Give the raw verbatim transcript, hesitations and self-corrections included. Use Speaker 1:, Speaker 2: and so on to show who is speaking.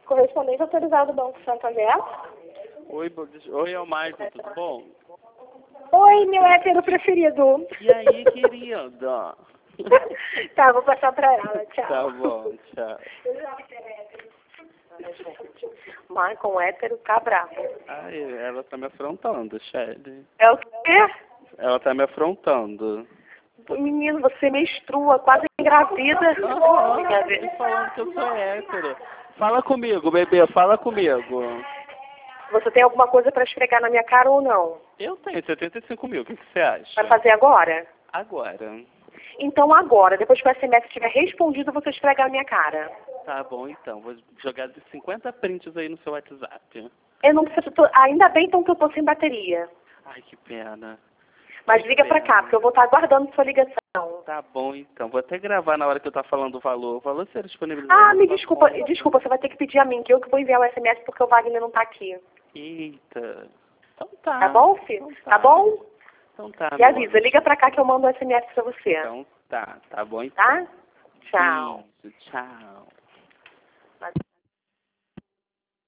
Speaker 1: Correspondente autorizado do Banco Santander.
Speaker 2: Oi, bo- Oi, é o Michael, tudo bom?
Speaker 1: Oi, meu hétero preferido.
Speaker 2: E aí, querida?
Speaker 1: Tá, vou passar pra ela. Tchau.
Speaker 2: Tá bom, tchau.
Speaker 1: Michael hétero tá bravo.
Speaker 2: Ai, ela tá me afrontando, Shelly.
Speaker 1: É o quê?
Speaker 2: Ela tá me afrontando.
Speaker 1: Menino, você menstrua, quase engravida.
Speaker 2: Ah,
Speaker 1: Brincadeira.
Speaker 2: tô falando que eu sou hétero. Fala comigo, bebê, fala comigo.
Speaker 1: Você tem alguma coisa pra esfregar na minha cara ou não?
Speaker 2: Eu tenho setenta e cinco mil, o que, que você acha?
Speaker 1: Vai fazer agora?
Speaker 2: Agora.
Speaker 1: Então agora, depois que o S M S tiver respondido, você esfregar na minha cara.
Speaker 2: Tá bom, então. Vou jogar de cinquenta prints aí no seu WhatsApp.
Speaker 1: Eu não preciso, tô- ainda bem então que eu tô sem bateria.
Speaker 2: Ai, que pena.
Speaker 1: Mas
Speaker 2: Que
Speaker 1: liga pra cá,
Speaker 2: pena.
Speaker 1: porque eu vou estar aguardando sua ligação.
Speaker 2: Tá bom, então. Vou até gravar na hora que eu tá falando o valor. O valor será disponibilizado.
Speaker 1: Ah,
Speaker 2: na
Speaker 1: me
Speaker 2: sua
Speaker 1: desculpa,
Speaker 2: conta.
Speaker 1: desculpa, você vai ter que pedir a mim, que eu que vou enviar o S M S porque o Wagner não tá aqui.
Speaker 2: Eita. Então tá.
Speaker 1: Tá bom, filho?
Speaker 2: Então
Speaker 1: Tá bom?
Speaker 2: Então tá,
Speaker 1: Me
Speaker 2: meu
Speaker 1: avisa,
Speaker 2: anjo.
Speaker 1: liga pra cá que eu mando o S M S pra você.
Speaker 2: Então tá. Tá bom, então.
Speaker 1: Tá? Tchau.
Speaker 2: Beijo, tchau.